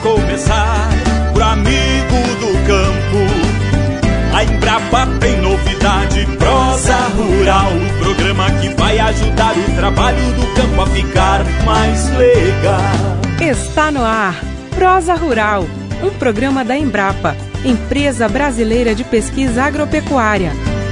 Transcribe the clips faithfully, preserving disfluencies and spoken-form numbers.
começar, pro amigo do campo. A Embrapa tem novidade, Prosa Rural, o programa que vai ajudar o trabalho do campo a ficar mais legal. Está no ar, Prosa Rural, um programa da Embrapa, Empresa Brasileira de Pesquisa Agropecuária.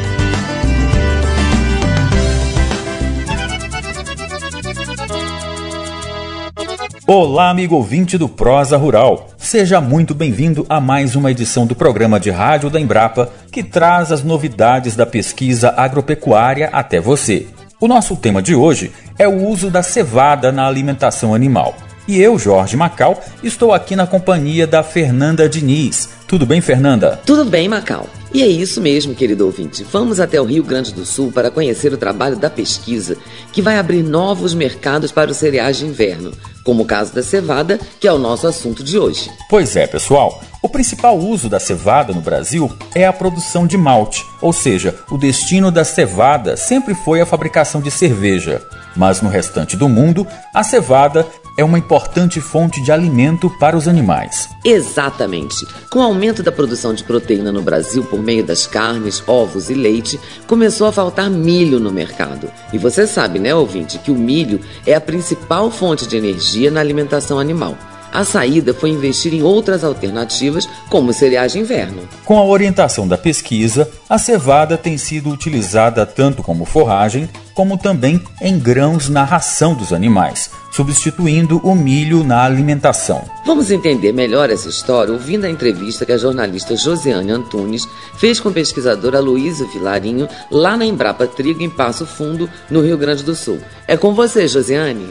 Olá, amigo ouvinte do Prosa Rural. Seja muito bem-vindo a mais uma edição do programa de rádio da Embrapa, que traz as novidades da pesquisa agropecuária até você. O nosso tema de hoje é o uso da cevada na alimentação animal. E eu, Jorge Macau, estou aqui na companhia da Fernanda Diniz. Tudo bem, Fernanda? Tudo bem, Macau. E é isso mesmo, querido ouvinte. Vamos até o Rio Grande do Sul para conhecer o trabalho da pesquisa, que vai abrir novos mercados para os cereais de inverno, como o caso da cevada, que é o nosso assunto de hoje. Pois é, pessoal. O principal uso da cevada no Brasil é a produção de malte, ou seja, o destino da cevada sempre foi a fabricação de cerveja. Mas no restante do mundo, a cevada é uma importante fonte de alimento para os animais. Exatamente. Com o aumento da produção de proteína no Brasil por meio das carnes, ovos e leite, começou a faltar milho no mercado. E você sabe, né, ouvinte, que o milho é a principal fonte de energia na alimentação animal. A saída foi investir em outras alternativas, como os cereais de inverno. Com a orientação da pesquisa, a cevada tem sido utilizada tanto como forragem, como também em grãos na ração dos animais, substituindo o milho na alimentação. Vamos entender melhor essa história ouvindo a entrevista que a jornalista Josiane Antunes fez com o pesquisador Aloísio Vilarinho lá na Embrapa Trigo, em Passo Fundo, no Rio Grande do Sul. É com você, Josiane.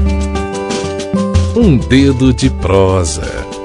Um dedo de prosa.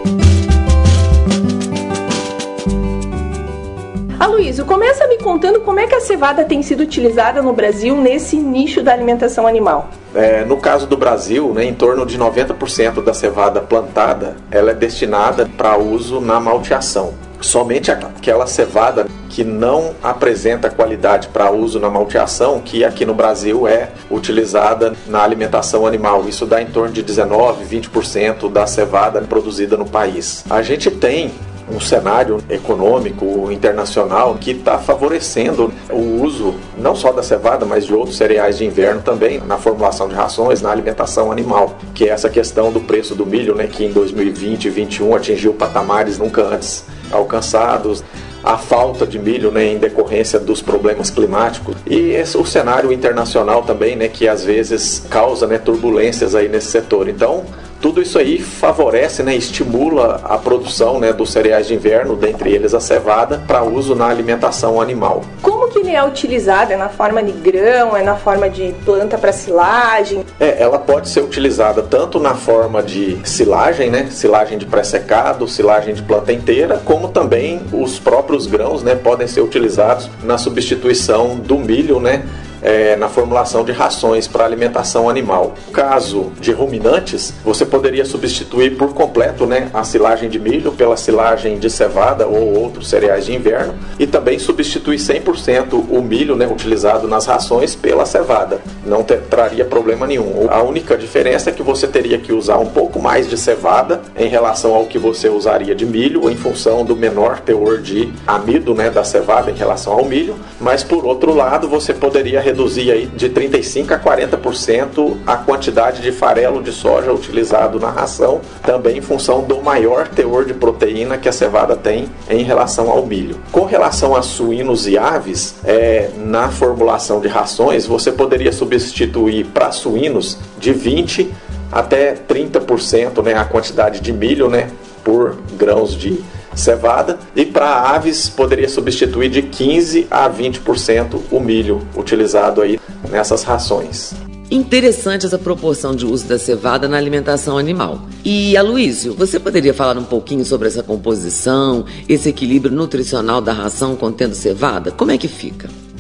Aloísio, começa me contando como é que a cevada tem sido utilizada no Brasil nesse nicho da alimentação animal. É, no caso do Brasil, né, em torno de noventa por cento da cevada plantada ela é destinada para uso na malteação. Somente aquela cevada que não apresenta qualidade para uso na malteação, que aqui no Brasil é utilizada na alimentação animal. Isso dá em torno de dezenove, vinte por cento da cevada produzida no país. A gente tem um cenário econômico internacional que está favorecendo o uso não só da cevada, mas de outros cereais de inverno também na formulação de rações, na alimentação animal, que é essa questão do preço do milho, né, que em dois mil e vinte e dois mil e vinte e um atingiu patamares nunca antes alcançados, a falta de milho, né, em decorrência dos problemas climáticos e esse, o cenário internacional também, né, que às vezes causa, né, turbulências aí nesse setor. Então, tudo isso aí favorece, né, estimula a produção, né, dos cereais de inverno, dentre eles a cevada, para uso na alimentação animal. Como que ele é utilizado? É na forma de grão? É na forma de planta para silagem? É, ela pode ser utilizada tanto na forma de silagem, né, silagem de pré-secado, silagem de planta inteira, como também os próprios grãos, né, podem ser utilizados na substituição do milho, né, É, na formulação de rações para alimentação animal. No caso de ruminantes, você poderia substituir por completo, né, a silagem de milho pela silagem de cevada ou outros cereais de inverno e também substituir cem por cento o milho, né, utilizado nas rações pela cevada. Não te, traria problema nenhum. A única diferença é que você teria que usar um pouco mais de cevada em relação ao que você usaria de milho, em função do menor teor de amido, né, da cevada em relação ao milho, mas por outro lado você poderia reduzir aí de trinta e cinco por cento a quarenta por cento a quantidade de farelo de soja utilizado na ração, também em função do maior teor de proteína que a cevada tem em relação ao milho. Com relação a suínos e aves, é, na formulação de rações, você poderia substituir para suínos de vinte por cento até trinta por cento, né, a quantidade de milho, né, por grãos de cevada, e para aves poderia substituir de quinze a vinte por cento o milho utilizado aí nessas rações. Interessante essa proporção de uso da cevada na alimentação animal. E, Aloísio, você poderia falar um pouquinho sobre essa composição, esse equilíbrio nutricional da ração contendo cevada? Como é que fica?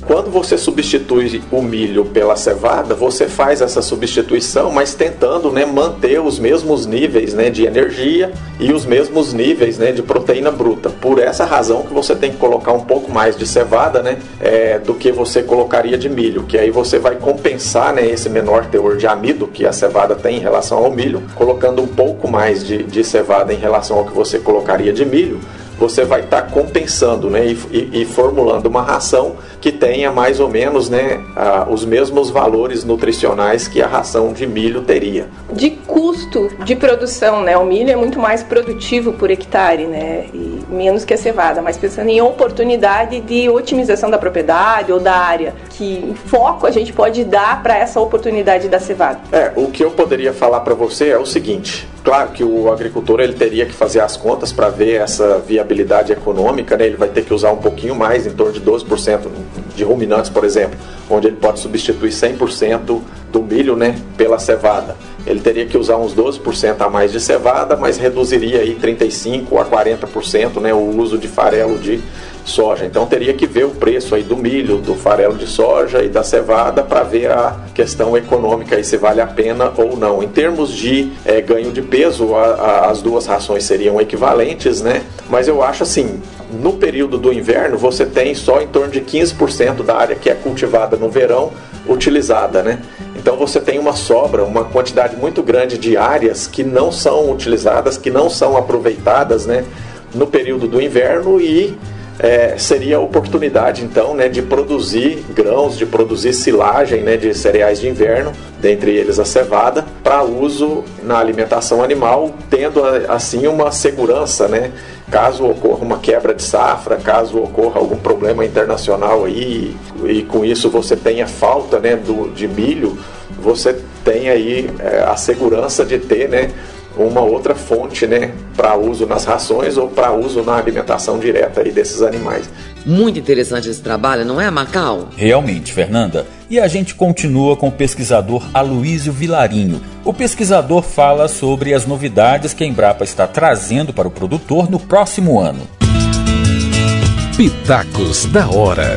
Quando você substitui o milho pela cevada, você faz essa substituição, mas tentando, né, manter os mesmos níveis, né, de energia e os mesmos níveis, né, de proteína bruta. Por essa razão que você tem que colocar um pouco mais de cevada, né, é, do que você colocaria de milho, que aí você vai compensar, né, esse menor teor de amido que a cevada tem em relação ao milho, colocando um pouco mais de, de cevada em relação ao que você colocaria de milho. Você vai estar tá compensando, né, e, e, e formulando uma ração que tenha mais ou menos, né, a, os mesmos valores nutricionais que a ração de milho teria. De custo de produção, né, o milho é muito mais produtivo por hectare, né, e menos que a cevada, mas pensando em oportunidade de otimização da propriedade ou da área, que foco a gente pode dar para essa oportunidade da cevada? É, o que eu poderia falar para você é o seguinte: claro que o agricultor ele teria que fazer as contas para ver essa viabilidade econômica, né? Ele vai ter que usar um pouquinho mais, em torno de doze por cento de ruminantes, por exemplo, onde ele pode substituir cem por cento do milho, né, pela cevada. Ele teria que usar uns doze por cento a mais de cevada, mas reduziria aí trinta e cinco por cento a quarenta por cento, né, o uso de farelo de soja. Então teria que ver o preço aí do milho, do farelo de soja e da cevada para ver a questão econômica aí, se vale a pena ou não. Em termos de é, ganho de peso, a, a, as duas rações seriam equivalentes, né? Mas eu acho assim, no período do inverno você tem só em torno de quinze por cento da área que é cultivada no verão utilizada, né? Então você tem uma sobra, uma quantidade muito grande de áreas que não são utilizadas, que não são aproveitadas, né, no período do inverno, e é, seria a oportunidade então, né, de produzir grãos, de produzir silagem, né, de cereais de inverno, dentre eles a cevada, para uso na alimentação animal, tendo assim uma segurança, né, caso ocorra uma quebra de safra, caso ocorra algum problema internacional aí, e com isso você tenha falta, né, do, de milho, você tem aí é, a segurança de ter, né, uma outra fonte, né, para uso nas rações ou para uso na alimentação direta aí desses animais. Muito interessante esse trabalho, não é, Macau? Realmente, Fernanda. E a gente continua com o pesquisador Aloísio Vilarinho. O pesquisador fala sobre as novidades que a Embrapa está trazendo para o produtor no próximo ano. Pitacos da hora.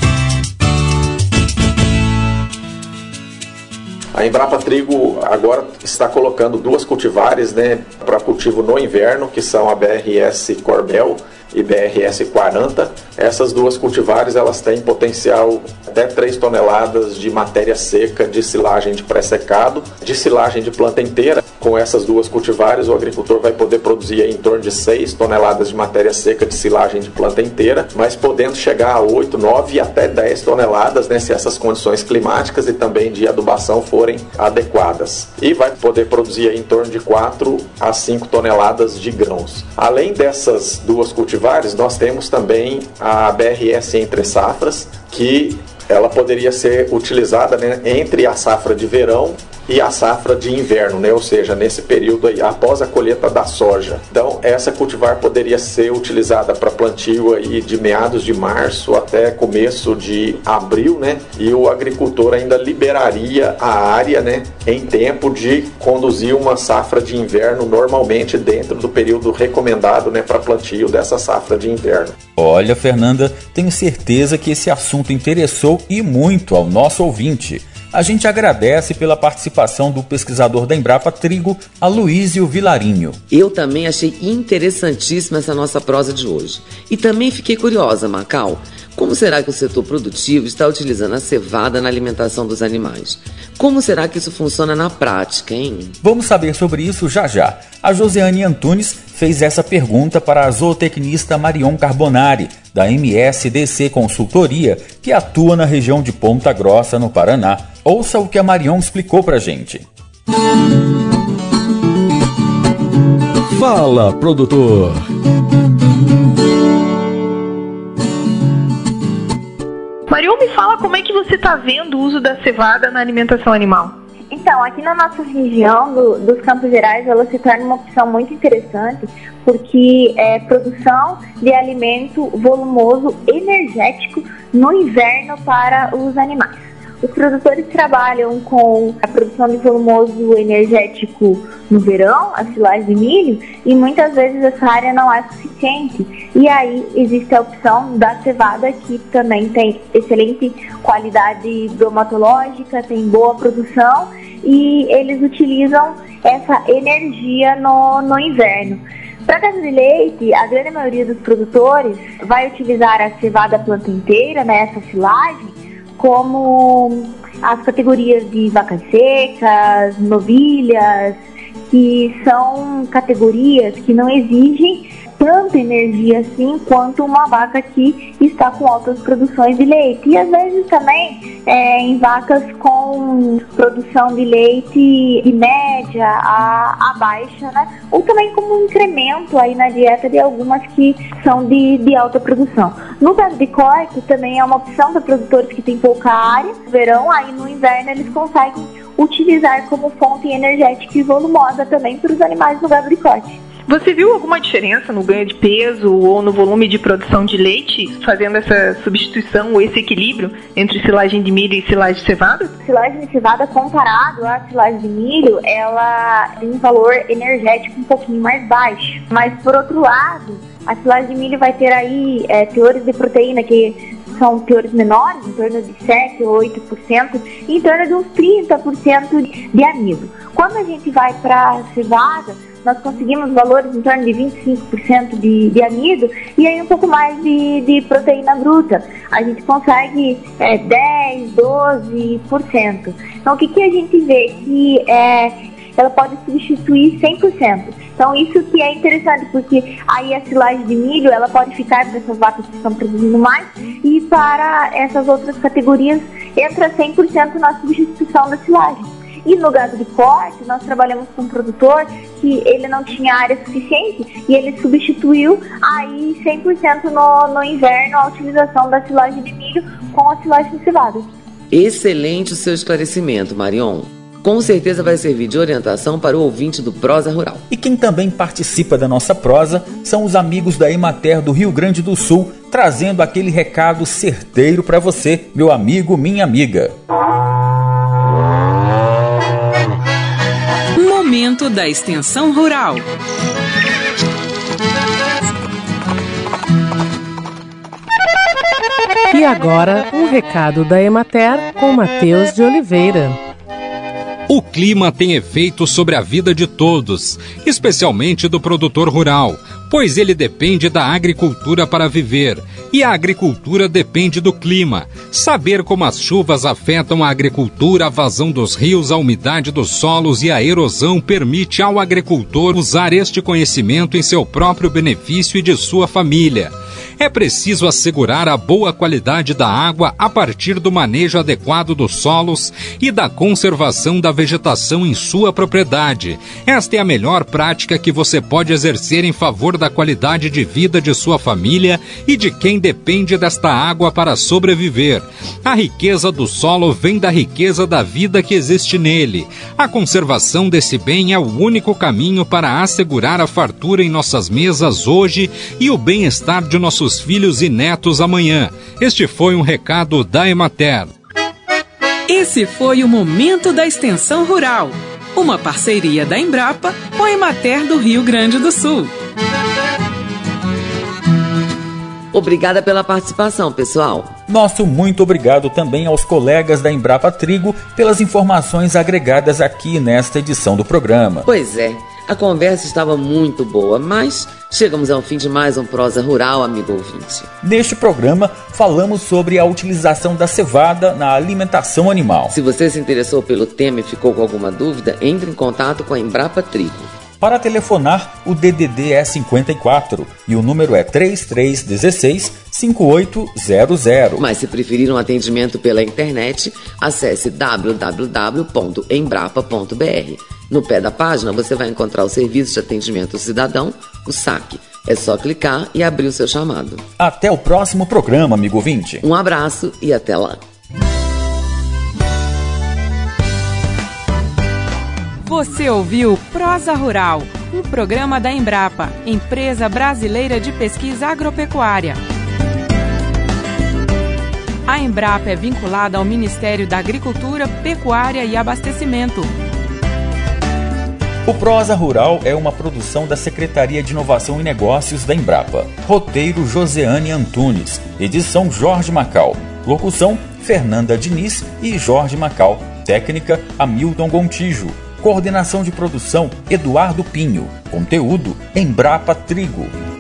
A Embrapa Trigo agora está colocando duas cultivares, né, para cultivo no inverno, que são a B R S Corbel e B R S quarenta. Essas duas cultivares elas têm potencial até três toneladas de matéria seca de silagem de pré-secado, de silagem de planta inteira. Com essas duas cultivares o agricultor vai poder produzir em torno de seis toneladas de matéria seca de silagem de planta inteira, mas podendo chegar a oito, nove e até dez toneladas, né, se essas condições climáticas e também de adubação forem adequadas. E vai poder produzir em torno de quatro a cinco toneladas de grãos. Além dessas duas cultivares, nós temos também a B R S entre safras, que ela poderia ser utilizada, né, entre a safra de verão e a safra de inverno, né? Ou seja, nesse período aí, após a colheita da soja. Então, essa cultivar poderia ser utilizada para plantio aí de meados de março até começo de abril, né? E o agricultor ainda liberaria a área, né, em tempo de conduzir uma safra de inverno normalmente dentro do período recomendado, né, para plantio dessa safra de inverno. Olha, Fernanda, tenho certeza que esse assunto interessou e muito ao nosso ouvinte. A gente agradece pela participação do pesquisador da Embrapa Trigo, Aloísio Vilarinho. Eu também achei interessantíssima essa nossa prosa de hoje. E também fiquei curiosa, Macau. Como será que o setor produtivo está utilizando a cevada na alimentação dos animais? Como será que isso funciona na prática, hein? Vamos saber sobre isso já já. A Josiane Antunes fez essa pergunta para a zootecnista Marion Carbonari, da M S D C Consultoria, que atua na região de Ponta Grossa, no Paraná. Ouça o que a Marion explicou pra gente. Fala, produtor! Marion, me fala como é que você está vendo o uso da cevada na alimentação animal. Então, aqui na nossa região do, dos Campos Gerais, ela se torna uma opção muito interessante, porque é produção de alimento volumoso, energético, no inverno para os animais. os produtores trabalham com a produção de volumoso energético no verão, a silagem de milho, e muitas vezes essa área não é suficiente. E aí existe a opção da cevada, que também tem excelente qualidade bromatológica, tem boa produção, e eles utilizam essa energia no, no inverno. Para gado de leite, a grande maioria dos produtores vai utilizar a cevada planta inteira, né, essa silagem, como as categorias de vacas secas, novilhas, que são categorias que não exigem tanta energia assim quanto uma vaca que está com altas produções de leite. E às vezes também é, em vacas com produção de leite de média a, a baixa, né? Ou também como um incremento aí na dieta de algumas que são de, de alta produção. No gado de corte também é uma opção para produtores que têm pouca área. No verão, aí no inverno eles conseguem utilizar como fonte energética e volumosa também para os animais do gado de corte. Você viu alguma diferença no ganho de peso ou no volume de produção de leite, fazendo essa substituição ou esse equilíbrio entre silagem de milho e silagem de cevada? Silagem de cevada comparado à silagem de milho, ela tem um valor energético um pouquinho mais baixo. Mas, por outro lado, a silagem de milho vai ter aí é, teores de proteína que são teores menores, em torno de sete ou oito por cento, e em torno de uns trinta por cento de amido. Quando a gente vai para a cevada, nós conseguimos valores em torno de vinte e cinco por cento de, de amido e aí um pouco mais de, de proteína bruta. A gente consegue é, dez, doze por cento. Então, o que, que a gente vê? Que é, ela pode substituir cem por cento. Então, isso que é interessante, porque aí a silagem de milho, ela pode ficar para essas vacas que estão produzindo mais, e para essas outras categorias, entra cem por cento na substituição da silagem. E no gado de corte, nós trabalhamos com um produtor que ele não tinha área suficiente e ele substituiu aí cem por cento no, no inverno a utilização da silagem de milho com a silagem de cevada. Excelente o seu esclarecimento, Marion. Com certeza vai servir de orientação para o ouvinte do Prosa Rural. E quem também participa da nossa prosa são os amigos da Emater do Rio Grande do Sul, trazendo aquele recado certeiro para você, meu amigo, minha amiga. Momento da Extensão Rural. E agora, um recado da Emater com Matheus de Oliveira. O clima tem efeito sobre a vida de todos, especialmente do produtor rural, pois ele depende da agricultura para viver, e a agricultura depende do clima. Saber como as chuvas afetam a agricultura, a vazão dos rios, a umidade dos solos e a erosão permite ao agricultor usar este conhecimento em seu próprio benefício e de sua família. É preciso assegurar a boa qualidade da água a partir do manejo adequado dos solos e da conservação da vegetação em sua propriedade. Esta é a melhor prática que você pode exercer em favor da qualidade de vida de sua família e de quem depende desta água para sobreviver. A riqueza do solo vem da riqueza da vida que existe nele. A conservação desse bem é o único caminho para assegurar a fartura em nossas mesas hoje e o bem-estar de nossos filhos e netos amanhã. Este foi um recado da Emater. Esse foi o Momento da Extensão Rural, uma parceria da Embrapa com a Emater do Rio Grande do Sul. Obrigada pela participação, pessoal. Nosso muito obrigado também aos colegas da Embrapa Trigo pelas informações agregadas aqui nesta edição do programa. Pois é, a conversa estava muito boa, mas chegamos ao fim de mais um Prosa Rural, amigo ouvinte. Neste programa, falamos sobre a utilização da cevada na alimentação animal. Se você se interessou pelo tema e ficou com alguma dúvida, entre em contato com a Embrapa Trigo. Para telefonar, o D D D é cinquenta e quatro e o número é três três um seis, cinco oito zero zero. Mas se preferir um atendimento pela internet, acesse w w w ponto embrapa ponto b r. No pé da página você vai encontrar o Serviço de Atendimento ao Cidadão, o S A C. É só clicar e abrir o seu chamado. Até o próximo programa, amigo ouvinte. Um abraço e até lá. Você ouviu Prosa Rural, um programa da Embrapa, Empresa Brasileira de Pesquisa Agropecuária. A Embrapa é vinculada ao Ministério da Agricultura, Pecuária e Abastecimento. O Prosa Rural é uma produção da Secretaria de Inovação e Negócios da Embrapa. Roteiro Joseane Antunes. Edição Jorge Macal. Locução Fernanda Diniz e Jorge Macal. Técnica Hamilton Gontijo. Coordenação de produção Eduardo Pinho. Conteúdo Embrapa Trigo.